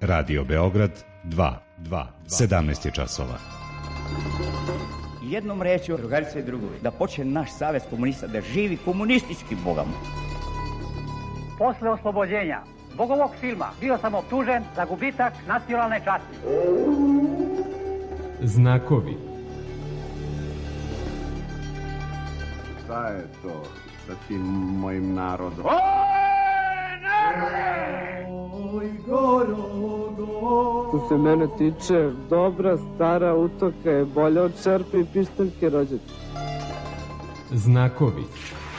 Radio Beograd 2, 17 je časova. Jednom rečju, drugarice i drugovi, da počne naš savez komunista, da živi komunistički bogamo. Posle oslobođenja zbog ovog filma bio sam optužen za gubitak nacionalne časti. Znakovi. Šta je to sa tim mojim narodom? Što se mene tiče, dobra stara utoka je bolja od šerpe i pištaljke rođaka. Znakovi.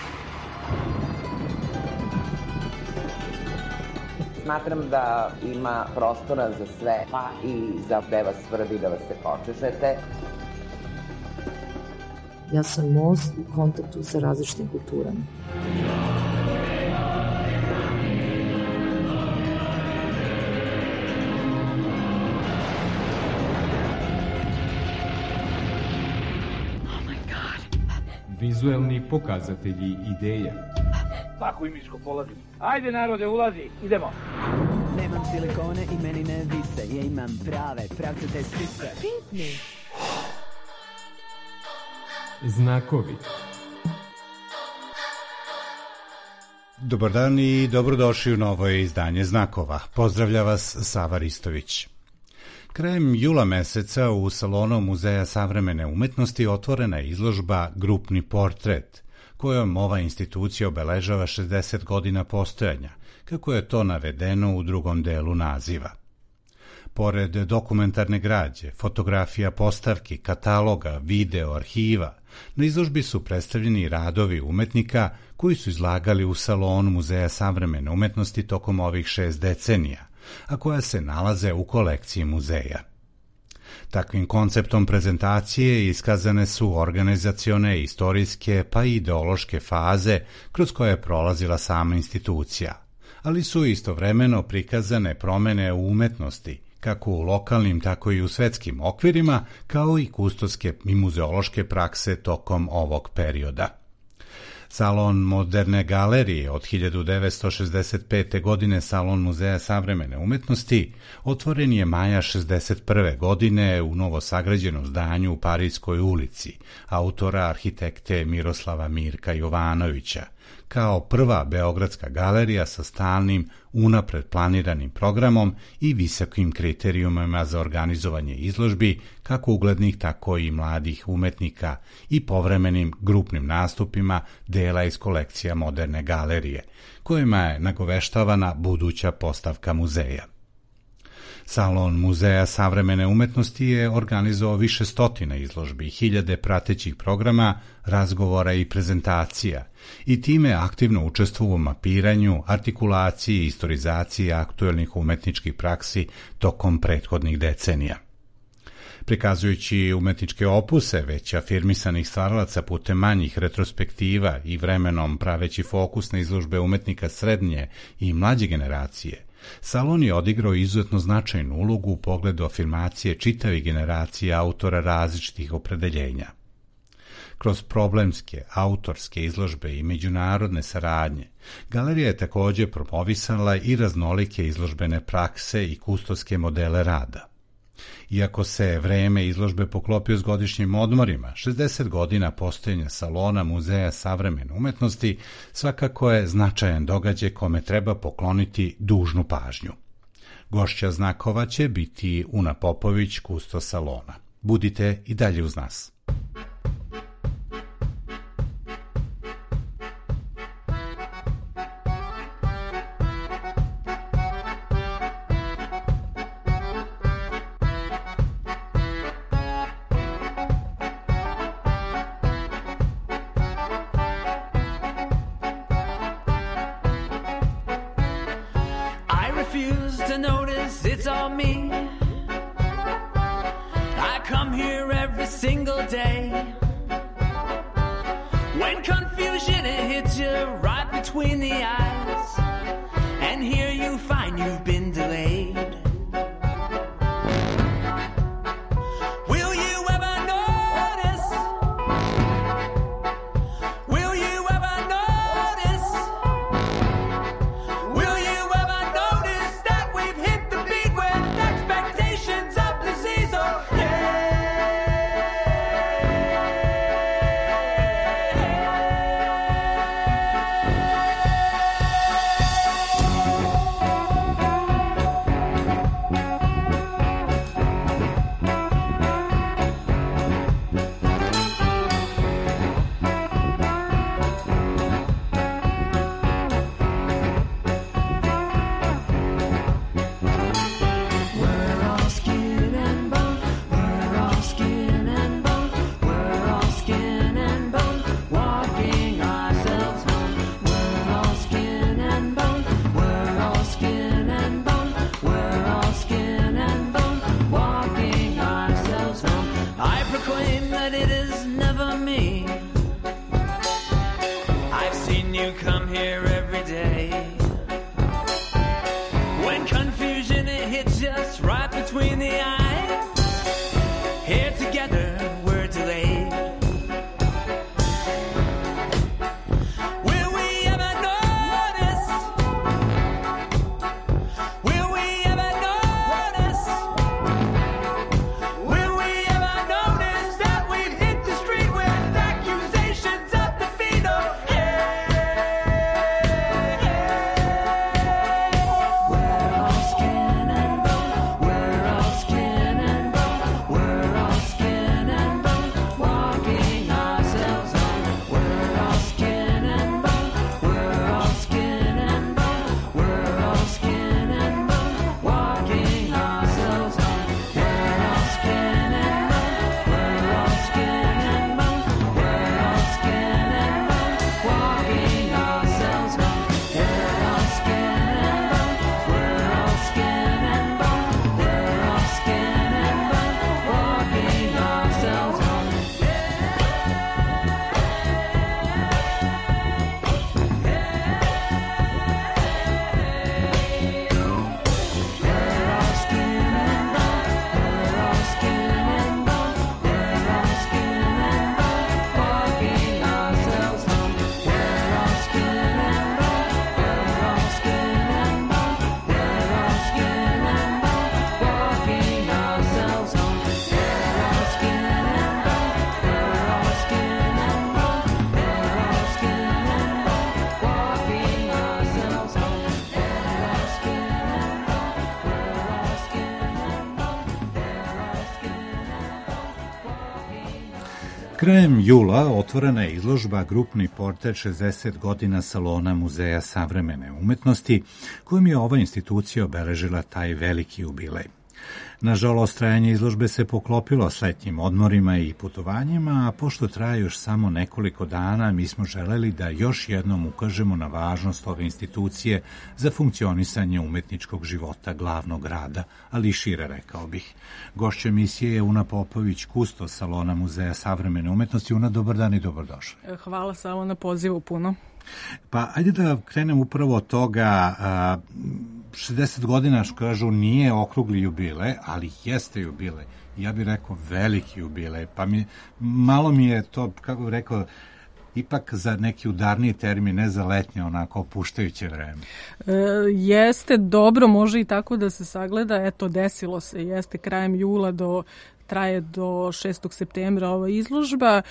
Smatram da ima prostora za sve, pa i za gde vas tvrdi da vas se počešete. Ja sam most u kontaktu sa različitim kulturama. Vizuelni pokazatelji ideja. Svako imičko polazi. Ajde narode, ulazi, idemo. Nemam silikone i meni ne vise, ja imam prave, pravcate sise. Pitni. Znakovi. Dobar dan i dobrodošli u novo izdanje Znakova. Pozdravlja vas Sava Ristović. Krajem jula meseca u salonu Muzeja savremene umetnosti otvorena je izložba Grupni portret, kojom ova institucija obeležava 60 godina postojanja, kako je to navedeno u drugom delu naziva. Pored dokumentarne građe, fotografija postavki, kataloga, video, arhiva, na izložbi su predstavljeni radovi umetnika koji su izlagali u salonu Muzeja savremene umetnosti tokom ovih 6 decenija, a koja se nalaze u kolekciji muzeja. Takvim konceptom prezentacije iskazane su organizacione, istorijske pa i ideološke faze kroz koje je prolazila sama institucija, ali su istovremeno prikazane promene u umetnosti, kako u lokalnim, tako i u svetskim okvirima, kao i kustoske i muzeološke prakse tokom ovog perioda. Salon moderne galerije, od 1965. godine Salon Muzeja savremene umetnosti, otvoren je maja 1961. godine u novosagrađenom zdanju u Parijskoj ulici, autora arhitekte Miroslava Mirka Jovanovića, kao prva beogradska galerija sa stalnim, unapred planiranim programom i visokim kriterijumima za organizovanje izložbi, kako uglednih, tako i mladih umetnika i povremenim grupnim nastupima dela iz kolekcija moderne galerije, kojima je nagoveštavana buduća postavka muzeja. Salon Muzeja savremene umetnosti je organizovao više stotina izložbi, hiljade pratećih programa, razgovora i prezentacija i time aktivno učestvovao u mapiranju, artikulaciji i istorizaciji aktuelnih umetničkih praksi tokom prethodnih decenija. Prikazujući umetničke opuse već afirmisanih stvaralaca putem manjih retrospektiva i vremenom praveći fokus na izložbe umetnika srednje i mlađe generacije, salon je odigrao izuzetno značajnu ulogu u pogledu afirmacije čitavih generacija autora različitih opredeljenja. Kroz problemske, autorske izložbe i međunarodne saradnje, galerija je također promovisala i raznolike izložbene prakse i kustoske modele rada. Iako se vreme izložbe poklopio s godišnjim odmorima, 60 godina postojanja salona Muzeja savremene umetnosti svakako je značajan događaj kome treba pokloniti dužnu pažnju. Gošća Znakova će biti Una Popović, kustos salona. Budite i dalje uz nas. Will you ever notice that we've hit the beat when but it is never me. I've seen you come here every day. When confusion it hits just right between the eyes. Here together we're delayed. Krajem jula otvorena je izložba Grupni portret 60 godina Salona Muzeja savremene umetnosti, kojim je ova institucija obeležila taj veliki jubilej. Nažalost, trajanje izložbe se poklopilo s letnjim odmorima i putovanjima, a pošto traje još samo nekoliko dana, mi smo želeli da još jednom ukažemo na važnost ove institucije za funkcionisanje umetničkog života glavnog grada, ali i šire, rekao bih. Gošća emisije je Una Popović, kustos Salona Muzeja savremene umetnosti. Una, dobar dan i dobrodošla. Hvala samo na pozivu puno. Pa, ajde da krenem upravo od toga, 60 godina, što kažu, nije okrugli jubilej, ali jeste jubilej. Ja bih rekao veliki jubilej, pa malo mi je to, kako bih rekao, ipak za neki udarniji termin, ne za letnje, onako opuštajuće vreme. Jeste, dobro, može i tako da se sagleda, eto, desilo se, jeste krajem jula traje do 6. septembra ova izložba.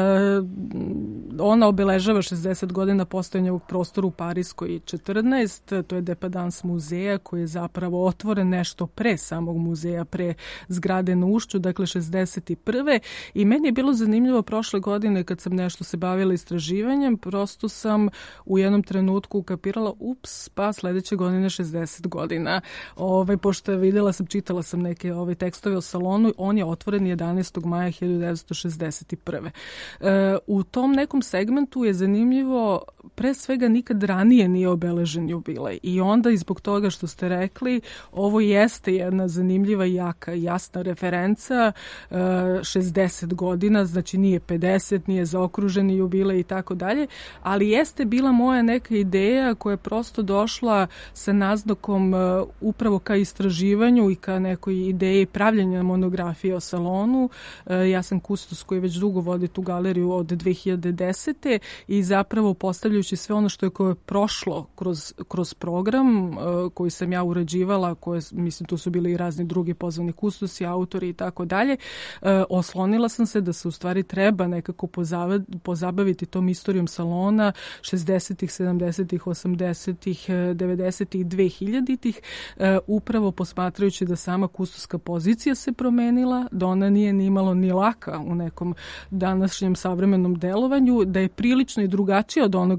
Ona obeležava 60 godina postojanja ovog prostora u Pariskoj 14. To je Dependance muzeja koji je zapravo otvoren nešto pre samog muzeja, pre zgrade na Ušću, dakle 61. I meni je bilo zanimljivo prošle godine kad sam nešto se bavila istraživanjem, prosto sam u jednom trenutku ukapirala, pa sledeće godine 60 godina. Pošto čitala sam neke tekstove o salonu, on je otvoren 11. maja 1961. U tom nekom segmentu je zanimljivo, pre svega nikad ranije nije obeležen jubilej. I onda i zbog toga što ste rekli, ovo jeste jedna zanimljiva i jasna referenca, 60 godina, znači nije 50, nije zaokruženi jubilej i tako dalje, ali jeste bila moja neka ideja koja je prosto došla sa naznakom upravo ka istraživanju i ka nekoj ideji pravljenja monografije o salonu. Ja sam kustos koji već dugo vodi tu galeriju od 2010. i zapravo postavljajući sve ono što je prošlo kroz program koji sam ja urađivala, mislim tu su bili i razni drugi pozvani kustosi, autori i tako dalje, oslonila sam se da se u stvari treba nekako pozabaviti tom istorijom salona 60-ih, 70-ih, 80-ih, 90-ih, 2000-ih, upravo posmatrajući da sama kustoska pozicija se promenila, da ona nije ni imalo ni laka u nekom današnjem savremenom delovanju, da je prilično i drugačija od onoga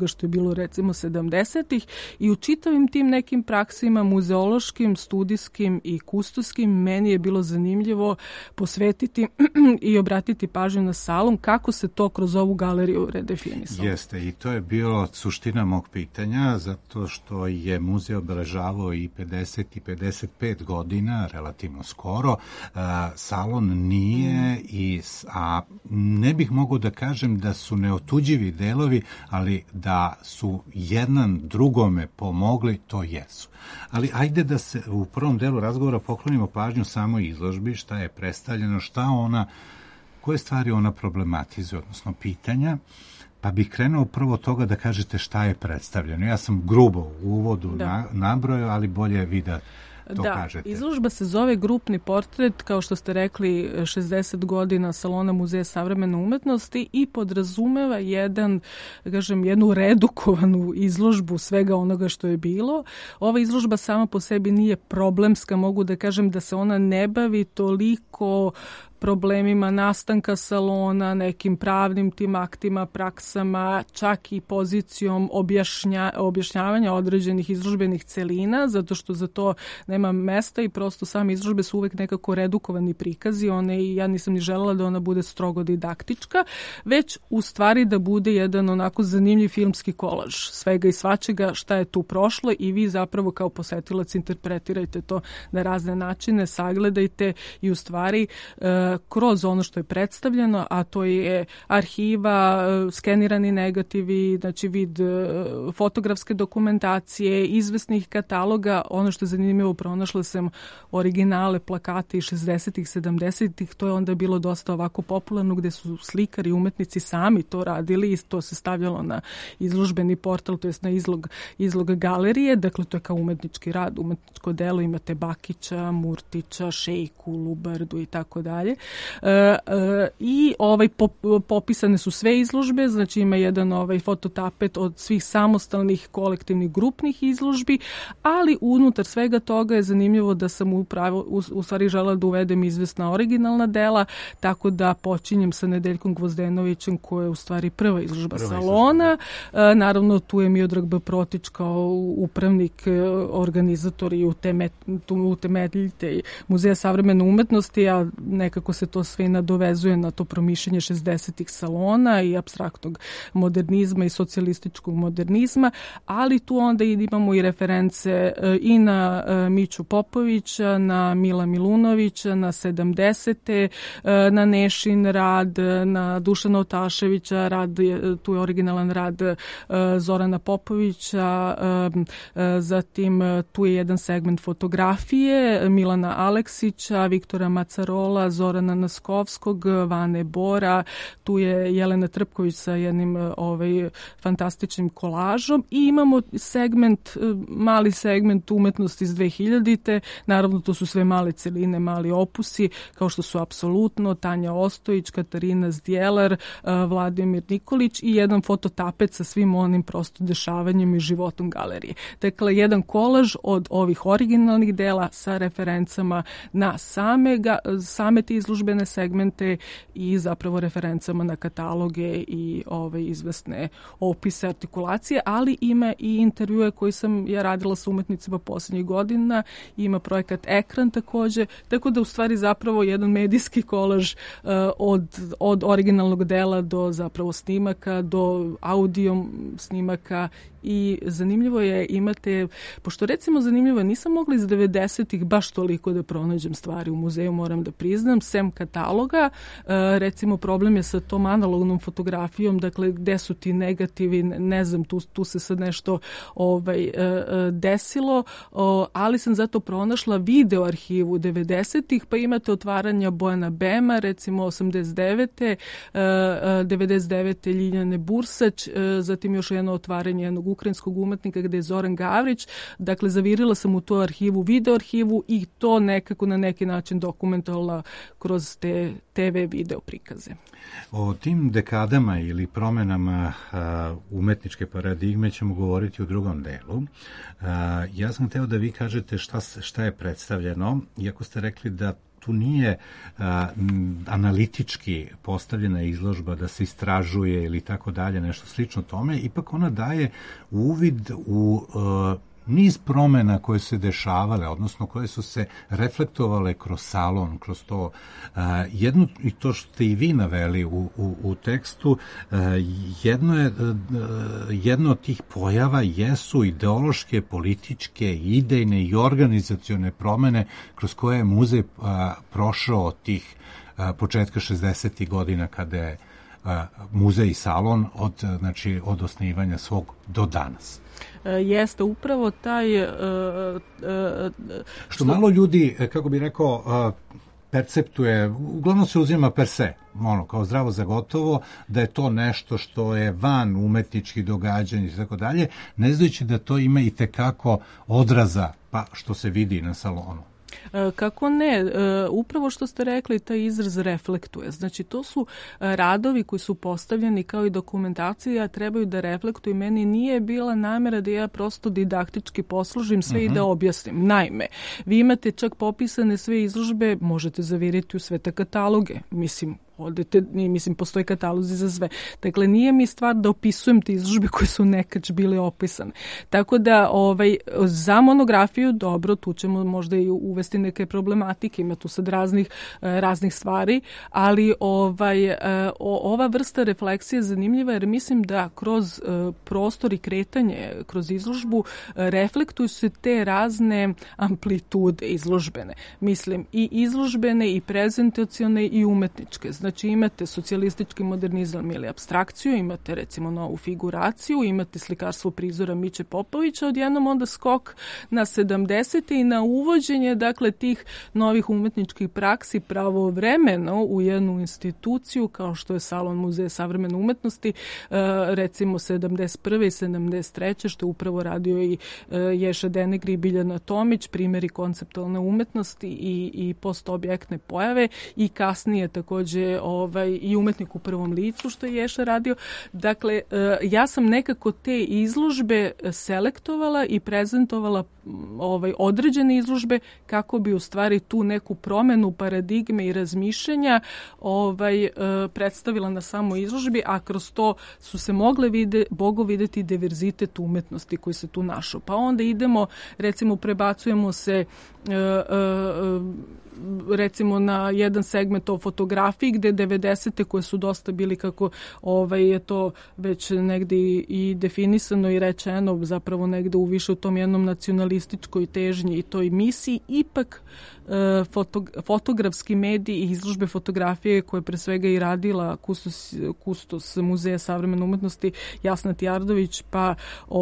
onoga što je bilo recimo 70-ih i u čitavim tim nekim praksima muzeološkim, studijskim i kustoskim meni je bilo zanimljivo posvetiti i obratiti pažnju na salon kako se to kroz ovu galeriju redefinisalo. Jeste, i to je bilo suština mog pitanja, zato što je muzej obeležavao i 50 i 55 godina, relativno skoro. Salon nije, a ne bih mogao da kažem da su neotuđivi delovi, ali da su jedan drugome pomogli, to jesu. Ali ajde da se u prvom delu razgovora poklonimo pažnju samoj izložbi, šta je predstavljeno, koje stvari ona problematizuje, odnosno pitanja, pa bih krenuo prvo toga da kažete šta je predstavljeno. Ja sam grubo u uvodu nabrojao, ali bolje vi da to kažete. Izložba se zove Grupni portret, kao što ste rekli, 60 godina Salona Muzeja savremene umetnosti i podrazumeva jednu redukovanu izložbu svega onoga što je bilo. Ova izložba sama po sebi nije problemska, mogu da kažem da se ona ne bavi toliko problemima nastanka salona, nekim pravnim tim aktima, praksama, čak i pozicijom objašnjavanja određenih izložbenih celina, zato što za to nema mesta i prosto same izložbe su uvek nekako redukovani prikazi, ja nisam ni želela da ona bude strogo didaktička, već u stvari da bude jedan onako zanimljiv filmski kolaž svega i svačega šta je tu prošlo i vi zapravo kao posetilac interpretirajte to na razne načine, sagledajte i u stvari kroz ono što je predstavljeno, a to je arhiva, skenirani negativi, znači vid fotografske dokumentacije, izvesnih kataloga. Ono što je zanimljivo, pronašla sam originale, plakate iz 60-ih, 70-ih, to je onda bilo dosta ovako popularno, gde su slikari, umetnici sami to radili i to se stavljalo na izložbeni portal, to jest na izlog galerije, dakle to je kao umetnički rad, umetničko delo, imate Bakića, Murtića, Šejku, Lubardu i tako dalje. I popisane su sve izložbe, znači ima jedan fototapet od svih samostalnih kolektivnih grupnih izložbi, ali unutar svega toga je zanimljivo da sam u stvari želela da uvedem izvesna originalna dela, tako da počinjem sa Nedeljkom Gvozdenovićem, koja je u stvari prva izložba salona. Naravno, tu je Miodrag B. Protić kao upravnik, organizator i utemeljitelj Muzeja savremene umetnosti, a nekako se to sve nadovezuje na to promišljanje 60-ih salona i apstraktnog modernizma i socijalističkog modernizma, ali tu onda imamo i reference i na Miću Popovića, na Mila Milunovića, na 70-te, na Nešin rad, na Dušana Otaševića rad, tu je originalan rad Zorana Popovića, zatim tu je jedan segment fotografije Milana Aleksića, Viktora Macarola, Zorana Naskovskog, Vane Bora, tu je Jelena Trpković sa jednim fantastičnim kolažom i imamo mali segment umetnosti iz 2000-te, naravno to su sve male celine, mali opusi, kao što su apsolutno Tanja Ostojić, Katarina Zdjelar, Vladimir Nikolić i jedan fototapet sa svim onim prosto dešavanjem i životom galerije. Dakle, jedan kolaž od ovih originalnih dela sa referencama na same te izložbene segmente i zapravo referencama na kataloge i izvesne opise, artikulacije, ali ima i intervjue koji sam ja radila sa umetnicima poslednjih godina, ima projekat Ekran takođe, tako da u stvari zapravo jedan medijski kolaž od originalnog dela do zapravo snimaka, do audio snimaka i zanimljivo je imate, pošto recimo zanimljivo je, nisam mogla iz 90-ih baš toliko da pronađem stvari u muzeju, moram da priznam, sem kataloga, recimo problem je sa tom analognom fotografijom, dakle gde su ti negativi, ne znam, tu se sad nešto desilo, ali sam zato pronašla video arhivu 90-ih, pa imate otvaranja Bojana Bema, recimo 89. 99. Ljiljane Bursać, zatim još jedno otvaranje jednog ukrajinskog umetnika gde je Zoran Gavrić, dakle zavirila sam u tu arhivu, video arhivu i to nekako na neki način dokumentovala kroz te TV video prikaze. O tim dekadama ili promenama umetničke paradigme ćemo govoriti u drugom delu. Ja sam hteo da vi kažete šta je predstavljeno, iako ste rekli da tu nije analitički postavljena izložba da se istražuje ili tako dalje, nešto slično tome, ipak ona daje uvid u niz promena koje se dešavale, odnosno koje su se reflektovale kroz salon, kroz to. Jedno, i to što ste i vi naveli u tekstu, jedno od tih pojava jesu ideološke, političke, idejne i organizacione promene kroz koje je muzej prošao od tih početka 60. godina kada je muzej i salon od osnivanja svog do danas. Jeste upravo taj što malo ljudi, kako bi rekao, perceptuje, uglavnom se uzima per se, kao zdravo za gotovo, da je to nešto što je van umetničkih događanja i tako dalje, ne znajući da to ima i tekako odraza, pa što se vidi na salonu. Kako ne, upravo što ste rekli, taj izraz reflektuje. Znači, to su radovi koji su postavljeni kao i dokumentacija, trebaju da reflektuju. Meni nije bila namera da ja prosto didaktički poslužim sve i da objasnim. Naime, vi imate čak popisane sve izložbe, možete zaviriti u sve te kataloge. Postoje katalozi za sve. Dakle, nije mi stvar da opisujem te izložbe koje su nekad bile opisane. Tako da, za monografiju, dobro, tu ćemo možda i uvesti neke problematike, ima tu sad raznih stvari, ali ova vrsta refleksije je zanimljiva jer mislim da kroz prostor i kretanje, kroz izložbu, reflektuju se te razne amplitude izložbene. Mislim, i izložbene, i prezentacione, i umetničke. Znači imate socijalistički modernizam ili apstrakciju, imate recimo novu figuraciju, imate slikarstvo prizora Miće Popovića, odjednom onda skok na 70. i na uvođenje tih novih umetničkih praksi pravovremeno u jednu instituciju kao što je Salon muzeja savremene umetnosti, recimo 71. i 73. što je upravo radio i Ješa Denegri i Biljana Tomić, primjeri konceptualne umetnosti i postobjektne pojave i kasnije takođe i umetnik u prvom licu što je Ješa radio. Dakle, ja sam nekako te izložbe selektovala i prezentovala određene izložbe kako bi u stvari tu neku promenu paradigme i razmišljanja predstavila na samoj izložbi, a kroz to su se mogu videti diverzitet umetnosti koji se tu našao. Pa onda idemo, recimo prebacujemo se recimo na jedan segment o fotografiji gde 90. koje su dosta bili kako je to već negde i definisano i rečeno zapravo negde u više u tom jednom nacionalističkoj težnji i toj misiji, ipak fotografski medij i izložbe fotografije koje pre svega i radila kustos Muzeja savremene umetnosti Jasna Tjardović pa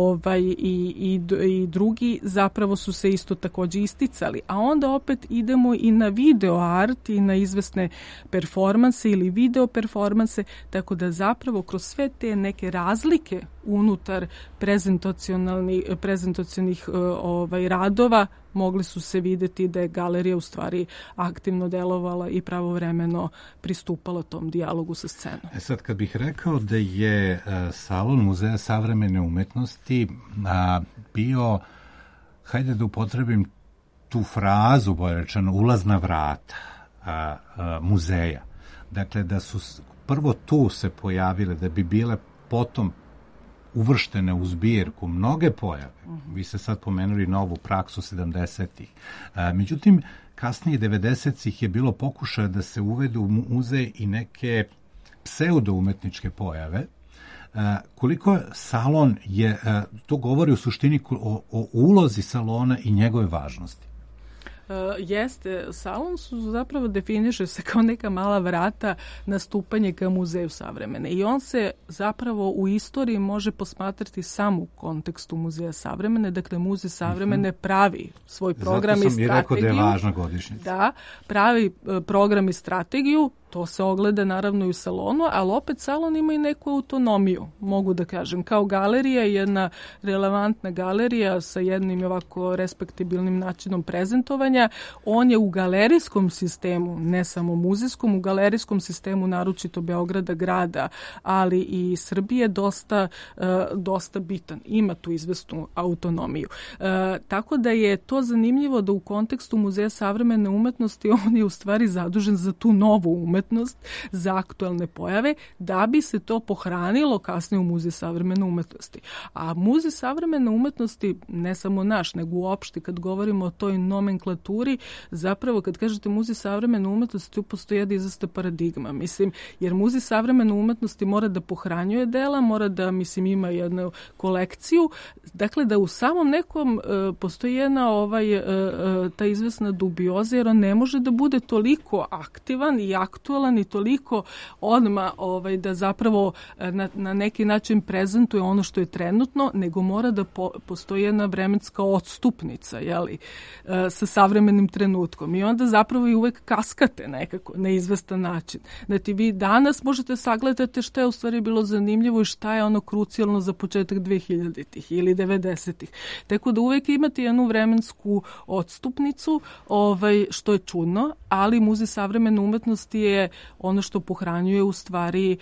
i drugi zapravo su se isto takođe isticali, a onda opet idemo i na video art i na izvesne performanse ili video performanse, tako da zapravo kroz sve te neke razlike unutar prezentacionih radova mogli su se videti da je galerija u stvari aktivno delovala i pravovremeno pristupala tom dijalogu sa scenom. Sad kad bih rekao da je Salon Muzeja savremene umetnosti bio, hajde da upotrebim tu frazu, bolje rečeno, ulazna vrata muzeja. Dakle, da su prvo tu se pojavile, da bi bile potom uvrštene u zbirku mnoge pojave. Vi ste sad pomenuli novu praksu 70-ih. Međutim, kasnije 90-ih je bilo pokušaja da se uvedu u muzej i neke pseudoumetničke pojave. Koliko salon je, to govori u suštini o ulozi salona i njegove važnosti. Jeste, salon su zapravo definiše se kao neka mala vrata nastupanje ka muzeju savremene i on se zapravo u istoriji može posmatrati samo u kontekstu muzeja savremene, dakle muzej savremene pravi svoj program i strategiju. Zato sam i rekao da je važna godišnjica. Da, pravi program i strategiju To se ogleda naravno i u salonu, ali opet salon ima i neku autonomiju, mogu da kažem. Kao galerija, jedna relevantna galerija sa jednim ovako respektabilnim načinom prezentovanja, on je u galerijskom sistemu, ne samo muzejskom, u galerijskom sistemu, naročito Beograda, grada, ali i Srbije, dosta bitan. Ima tu izvesnu autonomiju. Tako da je to zanimljivo da u kontekstu Muzeja savremene umetnosti on je u stvari zadužen za tu novu umetnost, za aktuelne pojave, da bi se to pohranilo kasnije u Muzej savremene umetnosti. A Muzej savremene umetnosti, ne samo naš, nego uopšte kad govorimo o toj nomenklaturi, zapravo kad kažete Muzej savremene umetnosti, tu postoji jedna izvesna paradigma, mislim, jer Muzej savremene umetnosti mora da pohranjuje dela, mora da, mislim, ima jednu kolekciju, dakle da u samom nekom postoji jedna ta izvesna dubioza, jer on ne može da bude toliko aktivan i aktualan i toliko odmah da zapravo na neki način prezentuje ono što je trenutno, nego mora da postoji jedna vremenska odstupnica, sa savremenim trenutkom. I onda zapravo i uvek kaskate nekako na izvestan način. Znači, vi danas možete sagledati šta je u stvari bilo zanimljivo i šta je ono krucijalno za početak 2000-ih ili 90-ih. Tako da uvek imate jednu vremensku odstupnicu, što je čudno, ali Muzej savremene umetnosti je ono što pohranjuje u stvari,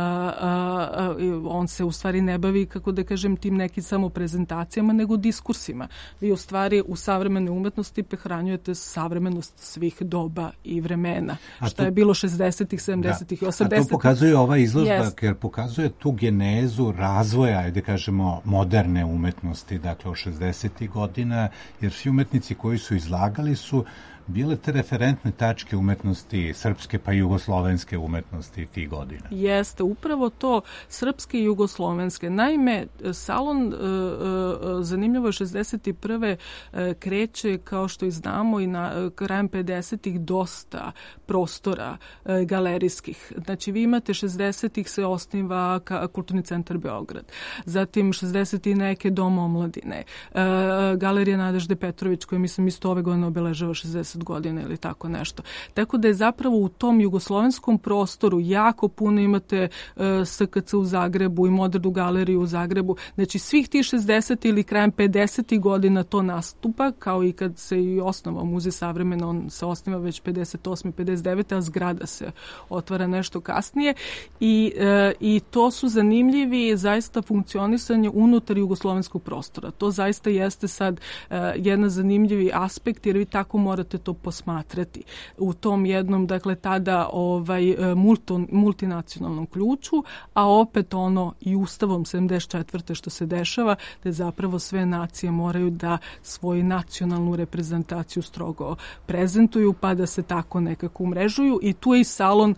on se u stvari ne bavi, kako da kažem, tim nekim samo prezentacijama, nego diskursima. Vi u stvari u savremenoj umetnosti pohranjujete savremenost svih doba i vremena. Šta je bilo 60-ih, 70-ih i 80-ih. A to pokazuje ova izložba, jer pokazuje tu genezu razvoja, ajde kažemo, moderne umetnosti, dakle od 60-ih godina, jer svi umetnici koji su izlagali su bile te referentne tačke umetnosti srpske pa jugoslovenske umetnosti tih godina. Jeste, upravo to, srpske i jugoslovenske. Naime, salon, zanimljivo je, 61. kreće, kao što i znamo, i na krajem 50-ih dosta prostora galerijskih. Znači, vi imate 60-ih se osniva Kulturni centar Beograd. Zatim 60-ih neke Dom omladine. Galerija Nadežde Petrović, koja mislim isto ove godine obeležava 60 godina ili tako nešto. Tako da je zapravo u tom jugoslovenskom prostoru jako puno imate SKC u Zagrebu i Modernu galeriju u Zagrebu. Znači svih tih 60 ili krajem 50 godina to nastupa, kao i kad se i osnovao Muzej savremene, on se osniva već 58. 59. a zgrada se otvara nešto kasnije i to su zanimljivi zaista funkcionisanje unutar jugoslovenskog prostora. To zaista jeste sad jedan zanimljivi aspekt, jer vi tako morate to posmatrati u tom jednom, dakle, tada multinacionalnom ključu, a opet ono i Ustavom 74. što se dešava, da zapravo sve nacije moraju da svoju nacionalnu reprezentaciju strogo prezentuju, pa da se tako nekako umrežuju, i tu je i salon,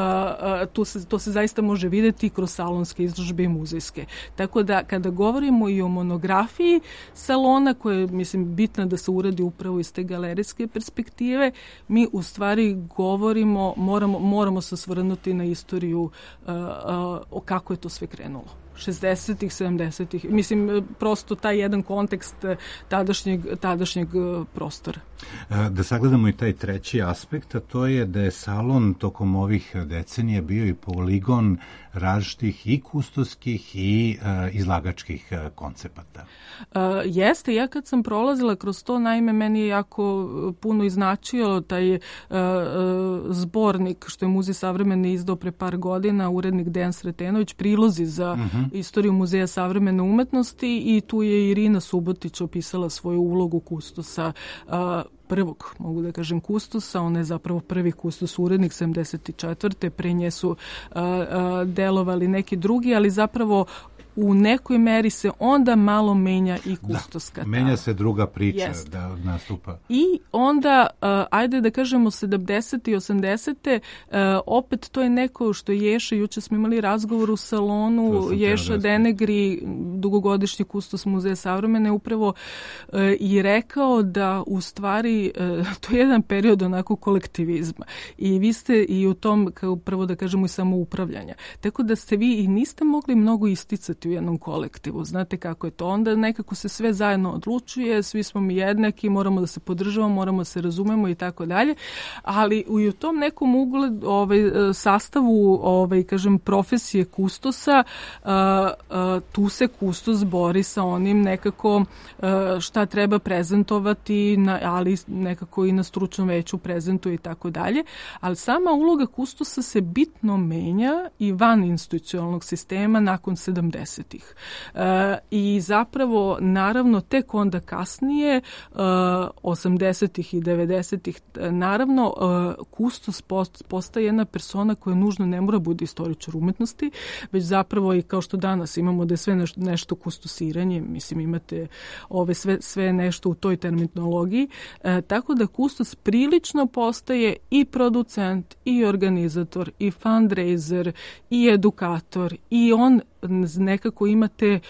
to se zaista može videti kroz salonske izložbe i muzejske. Tako da, kada govorimo i o monografiji salona, koja je, mislim, bitna da se uradi upravo iz te galerijske perspektive, mi u stvari govorimo, moramo se osvrnuti na istoriju kako je to sve krenulo. 60-ih, 70-ih, mislim, prosto taj jedan kontekst tadašnjeg prostora. Da sagledamo i taj treći aspekt, a to je da je salon tokom ovih decenija bio i poligon različitih i kustoskih i izlagačkih koncepata. Jeste, ja kad sam prolazila kroz to, naime, meni je jako puno iznačio taj zbornik što je Muzej savremene izdao pre par godina, urednik Dejan Sretenović, prilozi za istoriju Muzeja savremene umetnosti, i tu je Irina Subotić opisala svoju ulogu kustosa, prvog, mogu da kažem, kustosa. On je zapravo prvi kustos urednik 74. Pre nje su delovali neki drugi, ali zapravo u nekoj meri se onda malo menja i kustoska. Menja se druga priča da nastupa. I onda, ajde da kažemo 70. i 80. Opet to je neko što je Ješa, juče smo imali razgovor u salonu, Ješa Denegri, dugogodišnji kustos Muzeja savremene, upravo i rekao da u stvari to je jedan period onako kolektivizma. I vi ste i u tom, kao prvo da kažemo, i samoupravljanja. Tako da ste vi i niste mogli mnogo isticati u jednom kolektivu. Znate kako je to? Onda nekako se sve zajedno odlučuje, svi smo mi jednaki, moramo da se podržavamo, moramo da se razumemo i tako dalje, ali u tom nekom sastavu, kažem, profesije kustosa, tu se kustos bori sa onim nekako šta treba prezentovati, ali nekako i na stručnom veću prezentuje i tako dalje, ali sama uloga kustosa se bitno menja i van institucionalnog sistema nakon 70-ih. I zapravo, naravno, tek onda kasnije, 80-ih i 90-ih, naravno, kustos postaje jedna persona koja nužno ne mora bude istoričar umetnosti, već zapravo i kao što danas imamo da je sve nešto kustosiranje, mislim imate sve nešto u toj terminologiji, tako da kustos prilično postaje i producent, i organizator, i fundraiser, i edukator, i on nekako ima te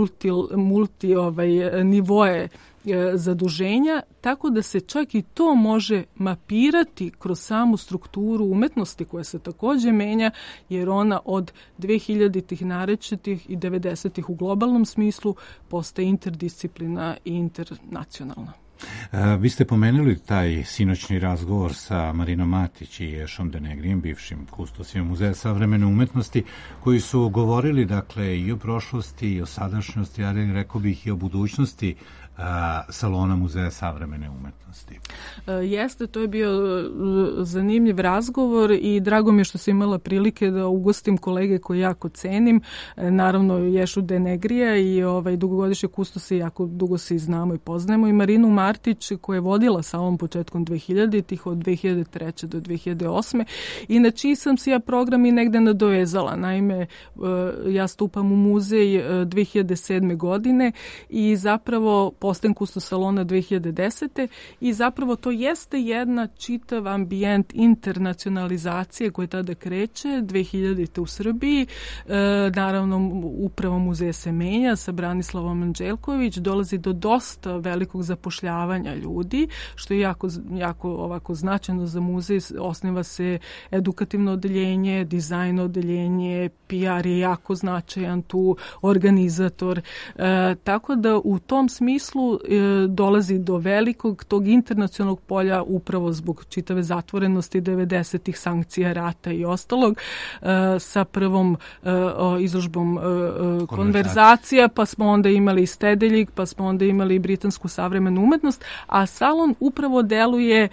multi nivoje zaduženja, tako da se čak i to može mapirati kroz samu strukturu umetnosti koja se takođe menja, jer ona od 2000-ih narečitih i 90-ih u globalnom smislu postaje interdisciplina i internacionalna. Vi ste pomenuli taj sinoćni razgovor sa Marinom Matić i Ešom Denegrijem, bivšim kustosima Muzeja savremene umetnosti, koji su govorili, dakle, i o prošlosti i o sadašnjosti, ali rekao bih i o budućnosti Salona Muzeja savremene umetnosti. Jeste, to je bio zanimljiv razgovor i drago mi je što sam imala prilike da ugostim kolege koje jako cenim, naravno Ješu Denegrija i dugogodišnje kustose, jako dugo se i znamo i poznajemo, i Marinu Martić koja je vodila Salon početkom 2000-ih od 2003. do 2008. i na čiji sam se ja program i negde nadovezala. Naime, ja stupam u muzej 2007. godine i zapravo postajem kustos salona 2010. i zapravo to jeste jedna čitav ambijent internacionalizacije koja tada kreće 2000. u Srbiji. Naravno, uprava muzeja se menja sa Branislavom Anđelković, dolazi do dosta velikog zapošljavanja ljudi, što je jako ovako značajno za muzej. Osniva se edukativno odeljenje, dizajn odeljenje, PR je jako značajan tu, organizator. Tako da u tom smislu dolazi do velikog tog internacionalnog polja upravo zbog čitave zatvorenosti 90-ih, sankcija, rata i ostalog, sa prvom izložbom konverzacija, pa smo onda imali Stedeljik, pa smo onda imali britansku savremenu umetnost, a salon upravo deluje,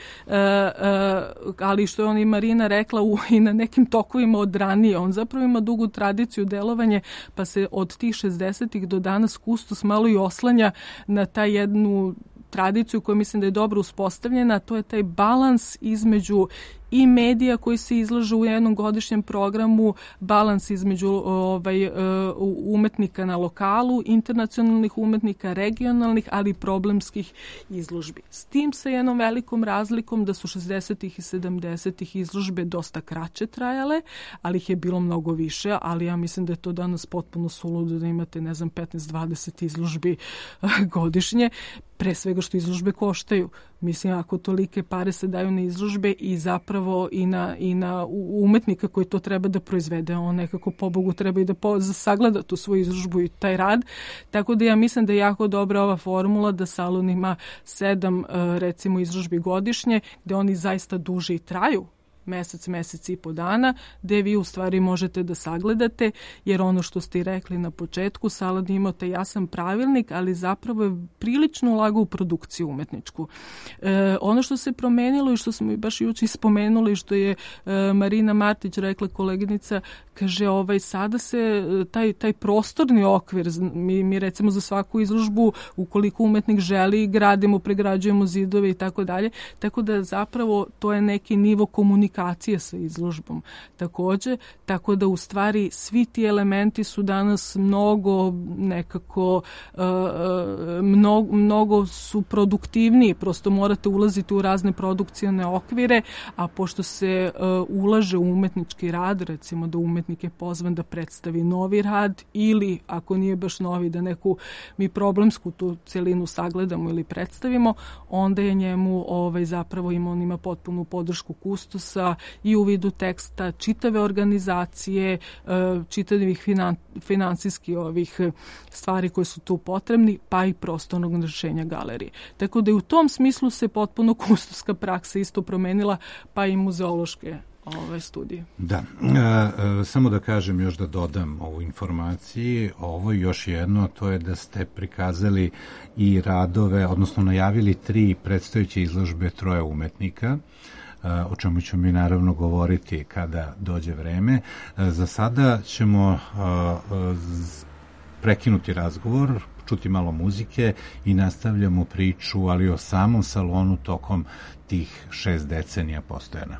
ali što je on i Marina rekla, i na nekim tokovima od ranije. On zapravo ima dugu tradiciju delovanje, pa se od tih 60-ih do danas kustos malo i oslanja na taj jednu tradiciju koja mislim da je dobro uspostavljena, to je taj balans između i medija koji se izlažu u jednom godišnjem programu, balans između umetnika na lokalu, internacionalnih umetnika, regionalnih, ali i problemskih izložbi. S tim sa jednom velikom razlikom da su 60-ih i 70-ih izložbe dosta kraće trajale, ali ih je bilo mnogo više, ali ja mislim da je to danas potpuno suludo da imate, 15-20 izložbi godišnje, pre svega što izložbe koštaju. Mislim, ako tolike pare se daju na izložbe i zapravo i na umetnika koji to treba da proizvede, on nekako pobogu treba i da sagleda tu svoju izložbu i taj rad. Tako da ja mislim da je jako dobra ova formula da salon ima 7 recimo izložbi godišnje, gde oni zaista duže i traju, mesec i po dana, gde vi u stvari možete da sagledate, jer ono što ste i rekli na početku, salon imao taj jasan pravilnik, ali zapravo je prilično ulagao u produkciju umetničku. Ono što se promenilo i što smo i baš juče spomenuli, što je Marina Martić rekla, koleginica, kaže, sada se taj prostorni okvir, mi recimo za svaku izložbu, ukoliko umetnik želi, gradimo, pregrađujemo zidove i tako dalje, tako da zapravo to je neki nivo komunikacije sa izložbom takođe, tako da u stvari svi ti elementi su danas mnogo nekako mnogo su produktivniji, prosto morate ulaziti u razne produkcijne okvire, a pošto se ulaže u umetnički rad, recimo da umetnik je pozvan da predstavi novi rad ili ako nije baš novi da neku mi problemsku tu celinu sagledamo ili predstavimo, onda je njemu zapravo on ima potpunu podršku kustosa resursa i u vidu teksta, čitave organizacije, čitavih finansijskih ovih stvari koje su tu potrebni, pa i prostornog rešenja galerije. Tako da i u tom smislu se potpuno kustovska praksa isto promenila, pa i muzeološke studije. Da, samo da kažem još da dodam ovu informaciji, ovo još jedno, to je da ste prikazali i radove, odnosno najavili 3 predstojeće izložbe 3 umetnika, o čemu ćemo mi naravno govoriti kada dođe vreme. Za sada ćemo prekinuti razgovor, čuti malo muzike i nastavljamo priču, ali o samom salonu tokom tih 6 decenija postojanja.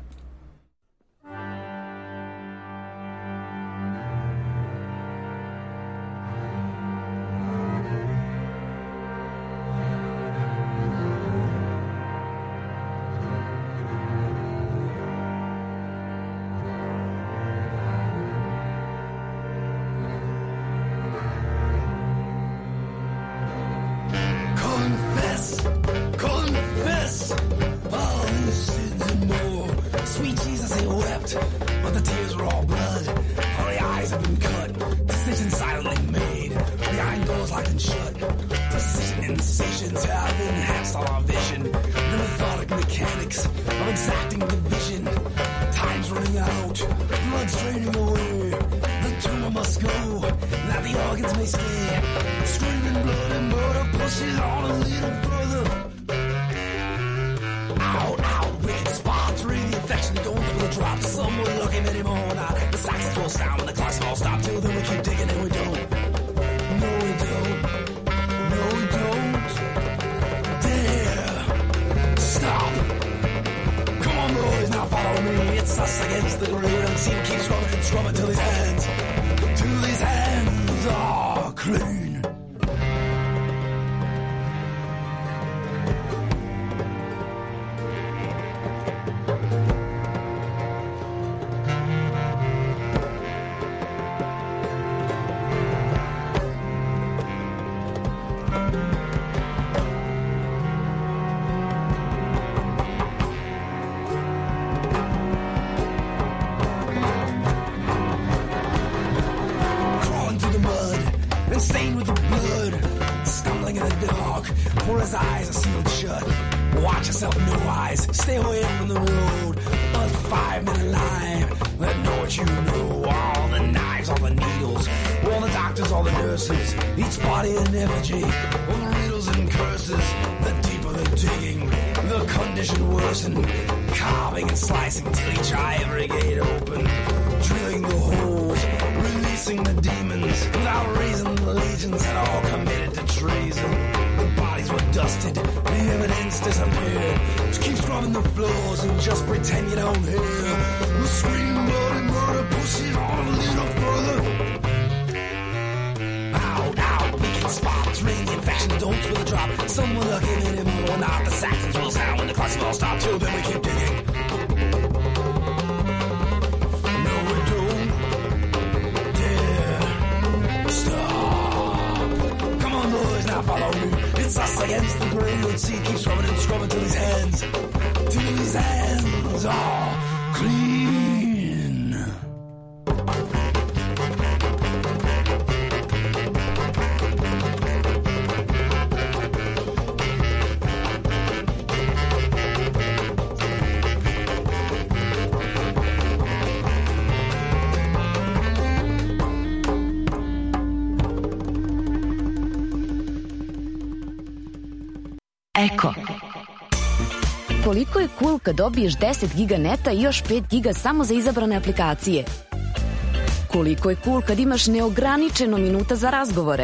Eko. Koliko je cool kad dobiješ 10 giga neta i još 5 giga samo za izabrane aplikacije? Koliko je cool kad imaš neograničeno minuta za razgovore?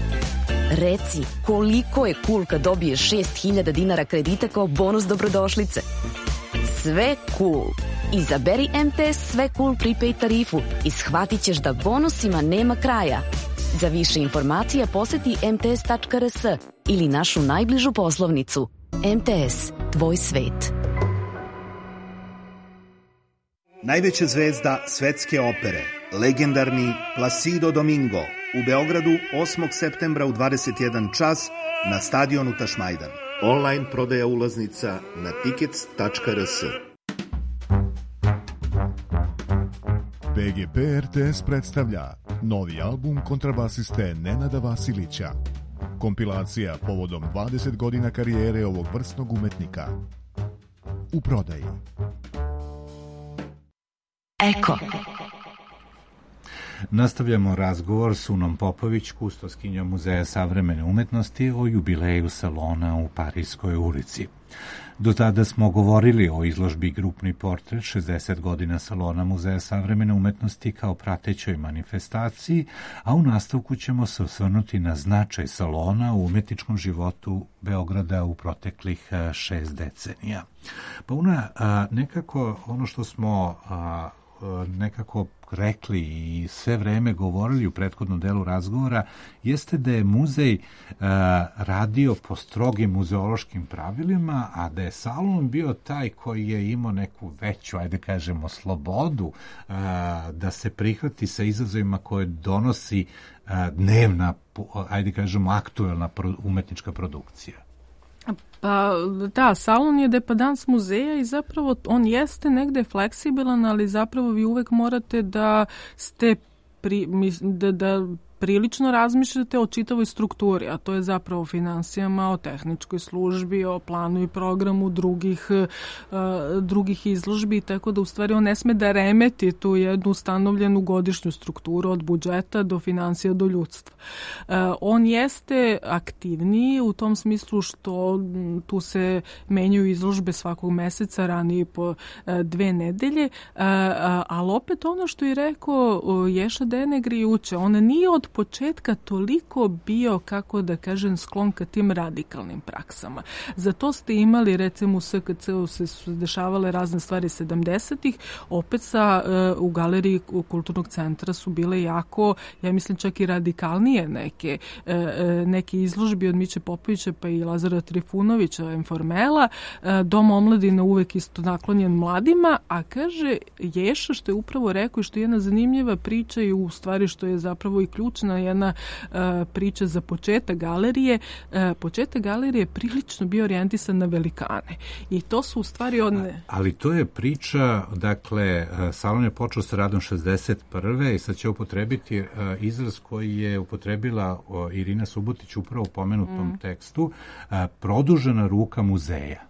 Reci, koliko je cool kad dobiješ 6.000 dinara kredita kao bonus dobrodošlice? Sve cool. Izaberi MTS Sve cool prepaid tarifu i shvatit ćeš da bonusima nema kraja. Za više informacija poseti mts.rs ili našu najbližu poslovnicu. MTS, tvoj svet. Najveća zvezda svetske opere, legendarni Placido Domingo, u Beogradu 8. septembra u 21 čas na stadionu Tašmajdan. Online prodaja ulaznica na tickets.rs. PGP RTS predstavlja novi album kontrabasiste Nenada Vasilića. Kompilacija povodom 20 godina karijere ovog vrsnog umetnika. U prodaji. Eko. Nastavljamo razgovor s Unom Popović, kustoskinjom Muzeja savremene umetnosti, o jubileju salona u Parijskoj ulici. Do tada smo govorili o izložbi Grupni portret 60 godina salona Muzeja savremene umetnosti kao pratećoj manifestaciji, a u nastavku ćemo se osvrnuti na značaj salona u umetničkom životu Beograda u proteklih 6 decenija. Pa Una, nekako ono što smo nekako rekli i sve vreme govorili u prethodnom delu razgovora jeste da je muzej radio po strogim muzeološkim pravilima, a da je salon bio taj koji je imao neku veću, ajde kažemo, slobodu da se prihvati sa izazovima koje donosi dnevna, ajde kažemo, aktuelna umetnička produkcija. Pa da, salon je depadans muzeja i zapravo on jeste negde fleksibilan, ali zapravo vi uvek morate da ste da prilično razmišljate o čitavoj strukturi, a to je zapravo o finansijama, o tehničkoj službi, o planu i programu drugih izložbi, tako da u stvari on ne sme da remeti tu jednu ustanovljenu godišnju strukturu od budžeta do finansija do ljudstva. On jeste aktivniji u tom smislu što tu se menjaju izložbe svakog meseca, ranije po 2 nedelje, ali opet ono što je rekao Ješa Denegri juče, on nije od početka toliko bio, kako da kažem, sklon ka tim radikalnim praksama. Zato ste imali, recimo u SKC-u se dešavale razne stvari 70-ih, opet u galeriji Kulturnog centra su bile jako, ja mislim čak i radikalnije neke izložbi od Miće Popovića pa i Lazara Trifunovića, Informela, Dom omladine uvek isto naklonjen mladima, a kaže Ješa, što je upravo rekao i što je jedna zanimljiva priča i u stvari što je zapravo i ključna jedna priča za početak galerije. Početak galerije je prilično bio orijentisan na velikane. I to su u stvari one... Ali to je priča, dakle, salon je počeo sa radom 61. i sad će upotrebiti izraz koji je upotrebila Irina Subotić upravo u pomenutom tekstu, produžena ruka muzeja.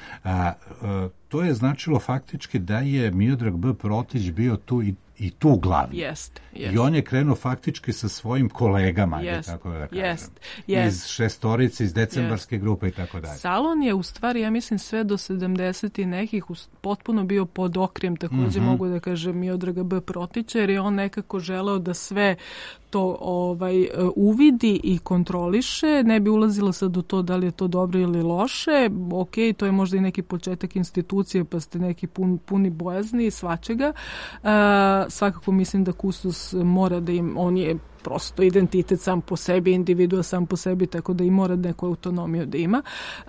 To je značilo faktički da je Miodrag B. Protić bio tu i tu glavni. Jest. I on je krenuo faktički sa svojim kolegama, tako da kažem. Iz šestorice, iz decembarske grupe i tako dalje. Salon je u stvari, ja mislim, sve do 70 i nekih potpuno bio pod okrijem, također mogu da kažem, Miodraga B. Protića, jer je on nekako želeo da sve to uvidi i kontroliše. Ne bi ulazila sad u to da li je to dobro ili loše. Ok, to je možda i neki početak institucije, pa ste neki puni bojazni i svačega. Svakako mislim da kustos mora da on je prosto identitet sam po sebi, individua sam po sebi, tako da i mora neku autonomiju da ima.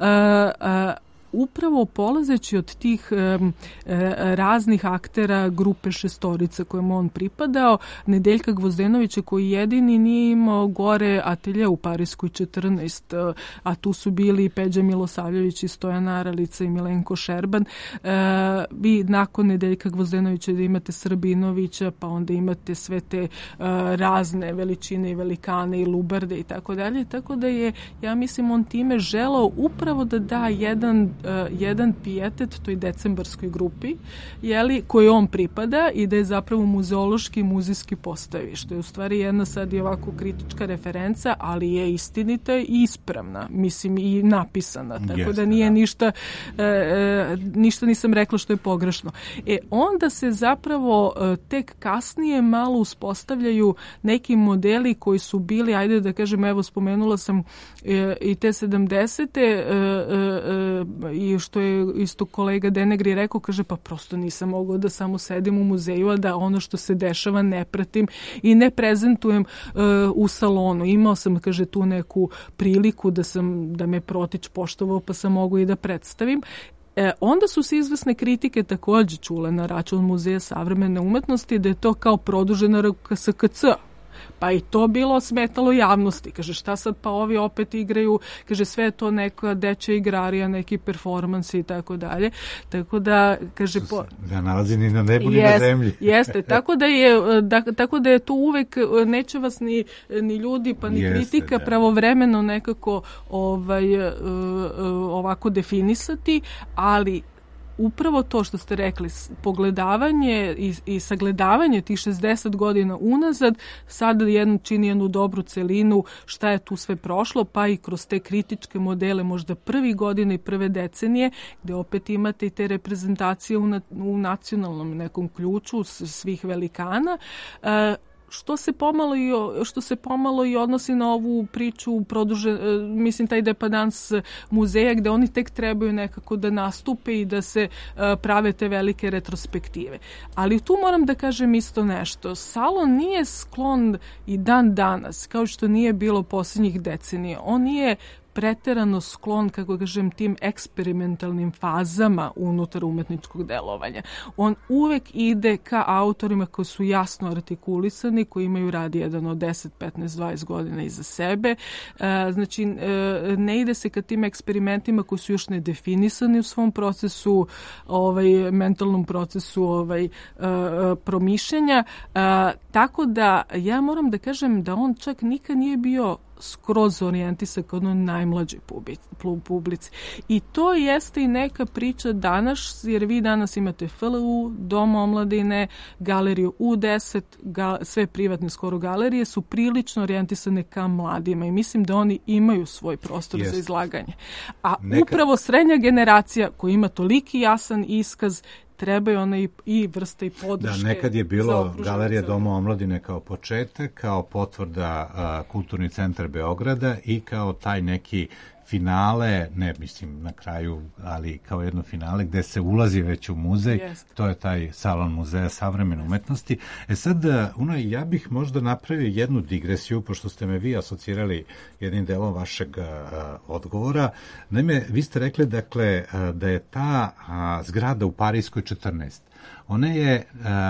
Upravo polazeći od tih raznih aktera grupe šestorica kojemu on pripadao, Nedeljka Gvozdenovića koji jedini nije imao gore atelje u Parijskoj 14, a tu su bili Peđa Milosavljević i Stojan Aralica i Milenko Šerban. Vi nakon Nedeljka Gvozdenovića da imate Srbinovića, pa onda imate sve te razne veličine i velikane i lubarde i tako dalje, tako da je, ja mislim, on time želao upravo da da jedan pijetet toj decembarskoj grupi, koji on pripada i da je zapravo muzeološki i muzejski postavi, što je u stvari jedna sad i ovako kritička referenca, ali je istinita i ispravna, mislim, i napisana, tako da nije ništa nisam rekla što je pogrešno. Onda se zapravo tek kasnije malo uspostavljaju neki modeli koji su bili, ajde da kažem, evo spomenula sam i te 70. I što je isto kolega Denegri rekao, kaže, pa prosto nisam mogao da samo sedim u muzeju, a da ono što se dešava ne pratim i ne prezentujem u salonu. Imao sam, kaže, tu neku priliku da me Protić poštovao, pa sam mogao i da predstavim. Onda su se izvesne kritike također čule na račun Muzeja savremene umetnosti da je to kao produžena ruka SKC. pa i to bilo smetalo javnosti. Kaže, šta sad, pa ovi opet igraju, kaže, sve je to neka dečja igrarija, neki performansi i tako dalje. Tako da, kaže... Da nalazi ni na nebu, ni na zemlji. Jeste, tako da je to uvek, neće vas ni ljudi, pa ni kritika pravovremeno nekako ovako definisati, ali upravo to što ste rekli, pogledavanje i sagledavanje tih 60 godina unazad, sad čini jednu dobru celinu šta je tu sve prošlo, pa i kroz te kritičke modele možda prvih godina i prve decenije, gde opet imate i te reprezentacije u nacionalnom nekom ključu svih velikana, što se pomalo i odnosi na ovu priču mislim taj depadans muzeja gde oni tek trebaju nekako da nastupe i da se prave te velike retrospektive. Ali tu moram da kažem isto nešto. Salon nije sklon i dan danas, kao što nije bilo posljednjih decenija. On nije preterano sklon, kako kažem, tim eksperimentalnim fazama unutar umetničkog delovanja. On uvek ide ka autorima koji su jasno artikulisani, koji imaju rad jedan od 10, 15, 20 godina iza sebe. Znači, ne ide se ka tim eksperimentima koji su još nedefinisani u svom procesu, mentalnom procesu promišljanja. Tako da, ja moram da kažem da on čak nikad nije bio skroz orijentisan kao onoj najmlađoj publici. I to jeste i neka priča danas, jer vi danas imate FLU, Dom omladine, galeriju U10, sve privatne skoro galerije su prilično orijentisane ka mladima i mislim da oni imaju svoj prostor za izlaganje. A upravo srednja generacija koja ima toliki jasan iskaz, trebaju ona i vrsta i podrške. Da, nekad je bilo Galerija Doma omladine kao početak, kao potvrda Kulturni centar Beograda i kao taj neki finale, ne mislim na kraju, ali kao jedno finale gde se ulazi već u muzej, to je taj salon Muzeja savremene umetnosti. Sad, ja bih možda napravio jednu digresiju, pošto ste me vi asocirali jednim delom vašeg odgovora. Naime, vi ste rekli, dakle, da je ta zgrada u Parijskoj 14. Ona je...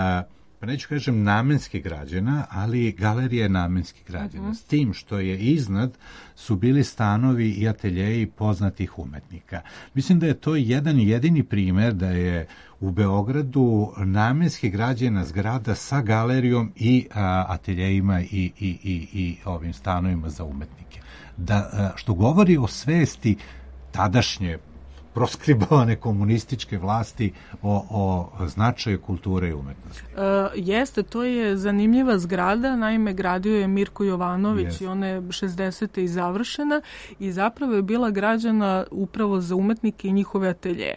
pa neću kažem namenski građena, ali galerija je namenski građena. S tim što je iznad su bili stanovi i ateljeji poznatih umetnika. Mislim da je to jedan jedini primer da je u Beogradu namenski građena zgrada sa galerijom i ateljejima i ovim stanovima za umetnike. Što govori o svesti tadašnje proskribovane komunističke vlasti o značaju kulture i umetnosti. Jeste, to je zanimljiva zgrada, naime gradio je Mirko Jovanović i ona je 60. i završena i zapravo je bila građana upravo za umetnike i njihove ateljeje.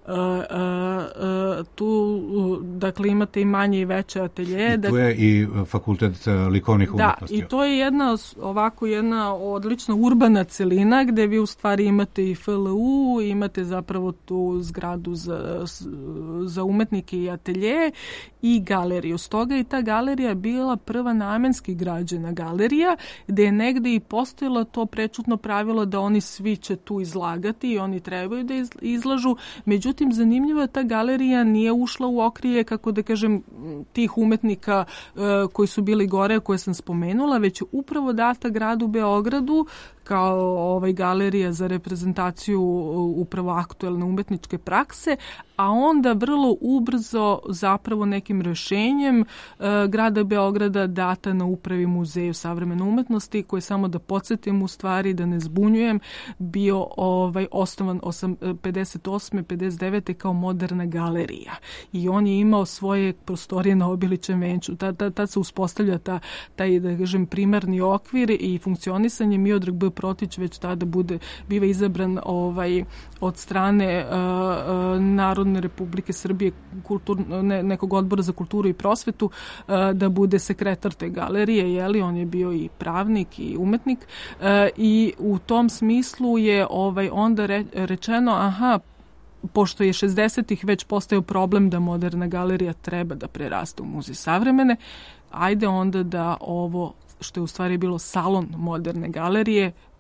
Tu, dakle, imate i manje i veće ateljeje. I tu je i fakultet likovnih umetnosti. Da, i to je jedna odlična urbana celina gde vi u stvari imate i FLU, imate zapravo tu zgradu za umetnike i ateljeje i galeriju. Stoga i ta galerija bila prva namenski građena galerija gde je negde i postojalo to prečutno pravilo da oni svi će tu izlagati i oni trebaju da izlažu. Međutim, zanimljivo je ta galerija nije ušla u okrilje, kako da kažem, tih umetnika koji su bili gore, koje sam spomenula, već je upravo data gradu Beogradu kao galerija za reprezentaciju upravo aktuelne umetničke prakse, a onda vrlo ubrzo zapravo nekim rešenjem grada Beograda data na upravi Muzeju savremene umetnosti, koji, samo da podsjetim u stvari, da ne zbunjujem, bio osnovan 58. 59. kao moderna galerija. I on je imao svoje prostorije na Obilićem venču. Tad se uspostavlja taj, da kažem, primarni okvir i funkcionisanje. Miodrag B. Protić već tada biva izabran od strane Narodne Republike Srbije nekog odbora za kulturu i prosvetu da bude sekretar te galerije, jeli, on je bio i pravnik i umetnik i u tom smislu je onda rečeno, pošto je 60-ih već postao problem da moderna galerija treba da preraste u muzej savremene, ajde onda da ovo što je u stvari bilo salon moderne galerije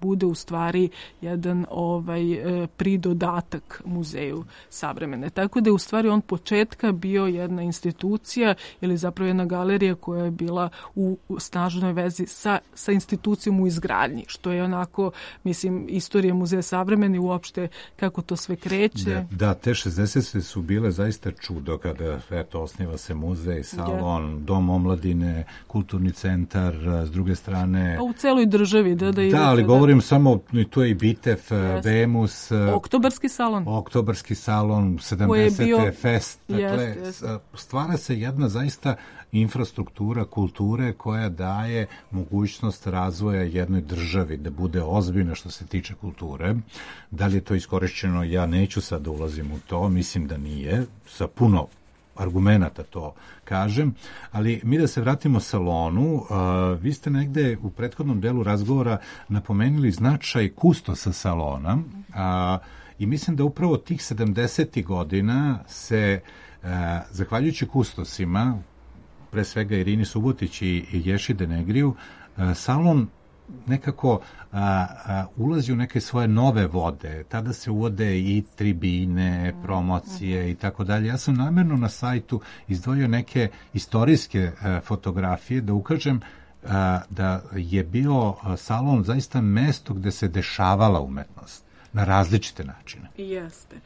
bude u stvari jedan pridodatak muzeju savremene. Tako da je u stvari on početka bio jedna institucija ili zapravo jedna galerija koja je bila u snažnoj vezi sa institucijom u izgradnji, što je onako, mislim, istorija muzeja savremene i uopšte kako to sve kreće. Da, te 60. su bile zaista čudo kada, eto, osniva se muzej, salon, dom omladine, kulturni centar, s druge strane... A u celoj državi, da. Da, ali govorim samo, tu je i Bitev, Bemus... Oktobarski salon, 70. Fest. Dakle, stvara se jedna zaista infrastruktura kulture koja daje mogućnost razvoja jednoj državi da bude ozbiljna što se tiče kulture. Da li je to iskorišćeno, ja neću sad da ulazim u to, mislim da nije, sa puno argumenata to kažem, ali mi da se vratimo salonu, vi ste negde u prethodnom delu razgovora napomenuli značaj kustosa salona, i mislim da upravo tih 70. godina se, zahvaljujući kustosima, pre svega Irini Subotić i Ješi Denegriju, salon nekako ulazi u neke svoje nove vode. Tada se uvode i tribine, promocije i tako dalje. Ja sam namjerno na sajtu izdvojio neke istorijske fotografije da ukažem da je bio salon zaista mesto gde se dešavala umetnost na različite načine. Jeste.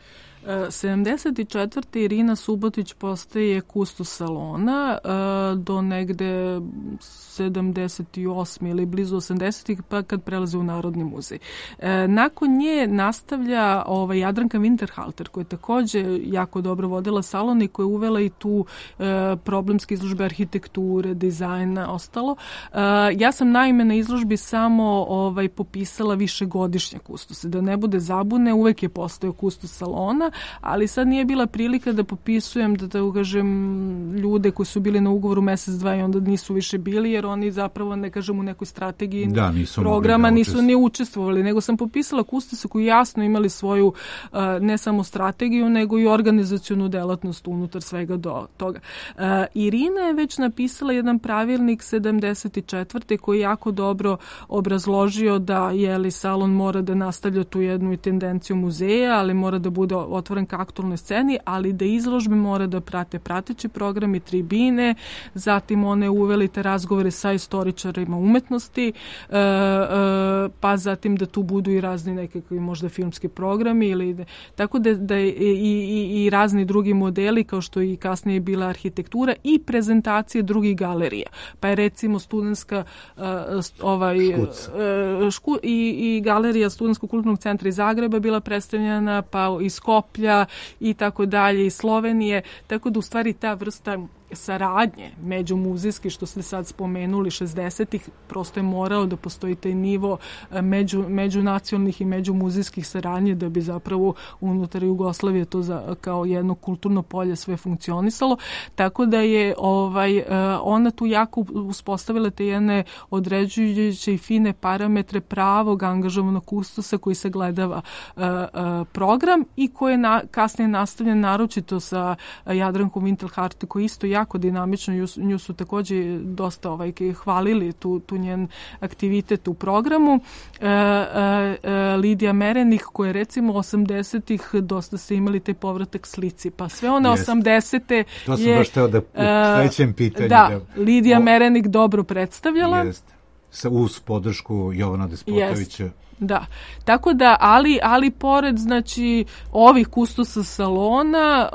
74. Irina Subotić postaje kustos salona do negde 78. ili blizu 80. pa kad prelaze u Narodni muzej. Nakon nje nastavlja Jadranka Winterhalter, koja je takođe jako dobro vodila salon i koja je uvela i tu problemske izložbe arhitekture, dizajna, ostalo. Ja sam naime na izložbi samo popisala višegodišnje kustose. Da ne bude zabune, uvek je postojao kustos salona, ali sad nije bila prilika da popisujem, da ukažem ljude koji su bili na ugovoru mesec, dva i onda nisu više bili, jer oni zapravo, ne kažem, u nekoj strategiji programa nisu ni učestvovali, nego sam popisala kustose koji jasno imali svoju ne samo strategiju, nego i organizacionu delatnost unutar svega do toga. Irina je već napisala jedan pravilnik 74. koji jako dobro obrazložio da salon mora da nastavlja tu jednu tendenciju muzeja, ali mora da bude otvoren ka aktualnoj sceni, ali da izložbe mora da prate prateći programi, tribine, zatim one uveli te razgovore sa istoričarima umetnosti, pa zatim da tu budu i razni nekakvi možda filmski programi, tako da i razni drugi modeli, kao što i kasnije bila arhitektura i prezentacije drugih galerija. Pa je recimo studentska i galerija Studentskog kulturnog centra iz Zagreba bila predstavljena, pa iz Skoplja i tako dalje, iz Slovenije, tako da u stvari ta vrsta saradnje međumuzejski, što ste sad spomenuli, 60-ih, prosto je morao da postoji taj nivo međunacionalnih i međumuzejskih saradnje da bi zapravo unutar Jugoslavije to kao jedno kulturno polje sve funkcionisalo, tako da je ona tu jako uspostavila te jedne određujuće i fine parametre pravog angažovanog kustosa koji se gledava program i koji je kasnije nastavljen naročito sa Jadrankom Winterhalter, koji isto jako dinamično, nju su takođe dosta hvalili tu njen aktivitet u programu. Lidija Merenih, koja je recimo 80-ih dosta se imali te povratak slici, pa sve one 80-te to sam baš teo da sledećem pitanju. Da, Lidija Merenih dobro predstavljala. Jest. Uz podršku Jovana Despotovića. Da, tako da, ali pored, znači, ovih kustosa salona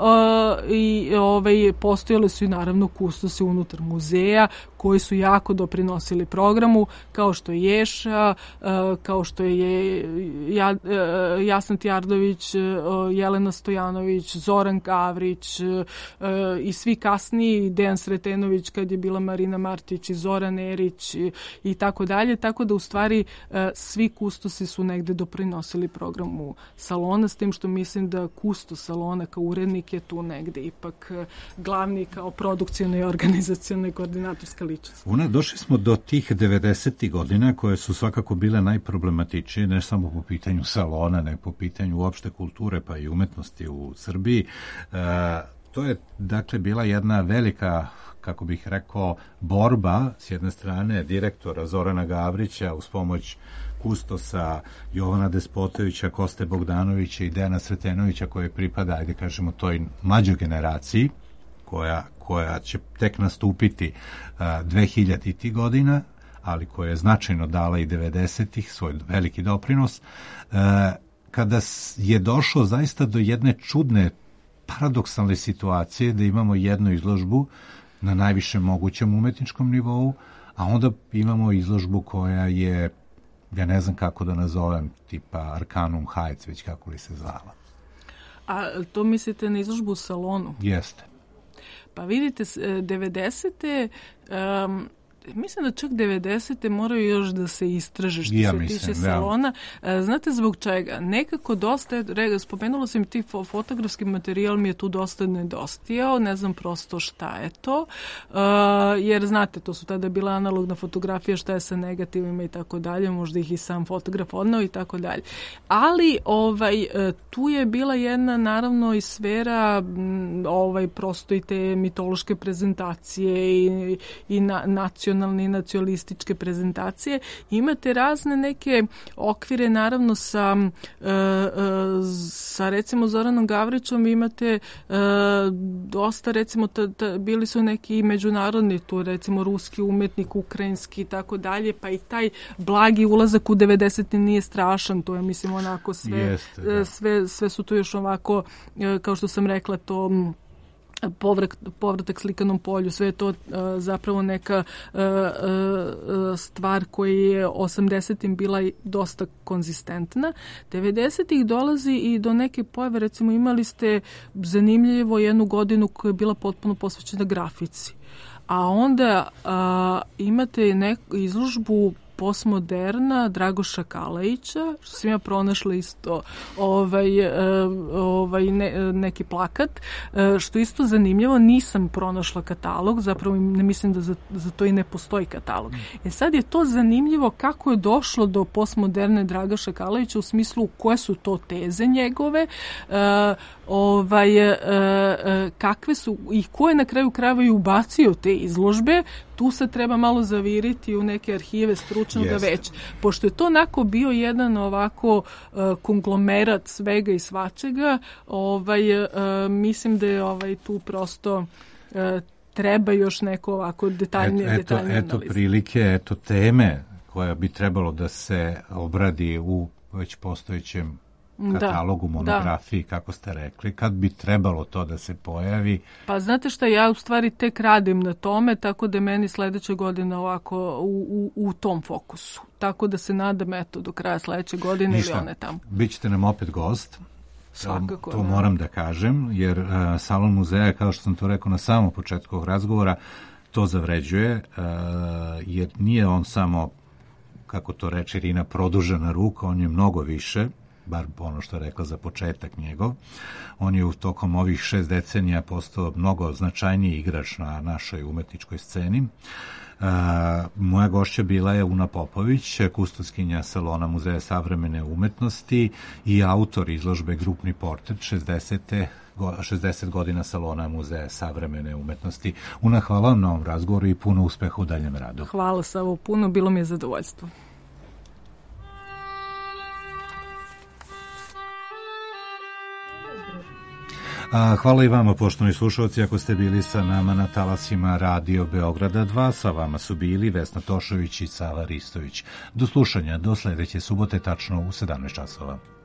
postojale su i naravno kustosi unutar muzeja koji su jako doprinosili programu, kao što je Ješa, kao što je Jasna Tjardović, Jelena Stojanović, Zoran Kavrić i svi kasniji, Dejan Sretenović kad je bila Marina Martić i Zoran Erić i tako dalje, tako da u stvari svi kustosi su negde doprinosili programu salona, s tim što mislim da kustos salona kao urednik je tu negde ipak glavni kao produkcijna i organizacijna i koordinatorska ličnost. Došli smo do tih 90. godina koje su svakako bile najproblematičnije, ne samo po pitanju salona, ne po pitanju uopšte kulture pa i umetnosti u Srbiji. To je dakle bila jedna velika, kako bih rekao, borba s jedne strane direktora Zorana Gavrića uz pomoć kustosa Jovana Despotovića, Koste Bogdanovića i Dejana Sretenovića, koje pripada, ajde kažemo, toj mlađoj generaciji koja će tek nastupiti 2000. godina, ali koja je značajno dala i 90-ih svoj veliki doprinos, kada je došlo zaista do jedne čudne paradoksalne situacije da imamo jednu izložbu na najvišem mogućem umetničkom nivou, a onda imamo izložbu koja je, ja ne znam kako da nazovem, tipa Arcanum Heights, već kako li se zvala. A to mislite na izložbu u salonu? Jeste. Pa vidite, 90. Mislim da čak 90. moraju još da se istraže što se tiče salona. Znate zbog čega? Nekako dosta, spomenula sam ti fotografski materijal mi je tu dosta nedostijao, ne znam prosto šta je to, jer znate, to su tada bila analogna fotografija, šta je sa negativima i tako dalje, možda ih i sam fotograf odnao i tako dalje. Ali tu je bila jedna naravno i sfera prosto i te mitološke prezentacije i nacionalne i nacionalističke prezentacije. Imate razne neke okvire, naravno sa recimo Zoranom Gavrićom imate dosta, recimo bili su neki međunarodni tu, recimo ruski umetnik, ukrajinski i tako dalje, pa i taj blagi ulazak u 90. nije strašan, to je mislim onako sve, sve su tu još ovako, kao što sam rekla, to povratak slikanom polju, sve je to zapravo neka stvar koja je 80-im bila dosta konzistentna. 90-ih dolazi i do neke pojave, recimo imali ste zanimljivo jednu godinu koja je bila potpuno posvećena grafici. A onda imate izložbu postmoderna Dragoša Kalajića, što sam ja pronašla isto neki plakat, što isto zanimljivo, nisam pronašla katalog, zapravo ne mislim da za to i ne postoji katalog. Sad je to zanimljivo kako je došlo do postmoderne Dragoša Kalajića u smislu koje su to teze njegove, kakve su i ko je na kraju krajeva i ubacio te izložbe. Tu se treba malo zaviriti u neke arhive stručnoga već. Pošto je to onako bio jedan ovako konglomerat svega i svačega, mislim da je tu prosto treba još neko ovako detaljnije analize. Eto prilike, eto teme koja bi trebalo da se obradi u već postojećem katalogu, monografiji, kako ste rekli, kad bi trebalo to da se pojavi? Pa znate šta, ja u stvari tek radim na tome, tako da je meni sledeće godine ovako u tom fokusu. Tako da se nadam, do kraja sledeće godine ili one tamo. Bićete nam opet gost. Svakako. To moram da kažem, jer Salon muzeja, kao što sam to rekao na samom početku ovog razgovora, to zavređuje, jer nije on samo, kako to reče Irina, produžena ruka, on je mnogo više, bar ono što je rekla za početak njegov. On je u tokom ovih 6 decenija postao mnogo značajniji igrač na našoj umetničkoj sceni. Moja gošća bila je Una Popović, kustoskinja Salona muzeja savremene umetnosti i autor izložbe Grupni portret 60 godina Salona muzeja savremene umetnosti. Una, hvala vam na ovom razgovoru i puno uspeha u daljem radu. Hvala, Savo, puno, bilo mi je zadovoljstvo. Hvala i vama, poštovani slušalci, ako ste bili sa nama na talasima Radio Beograda 2, sa vama su bili Vesna Tošović i Sava Ristović. Do slušanja, do sledeće subote, tačno u 17 časova.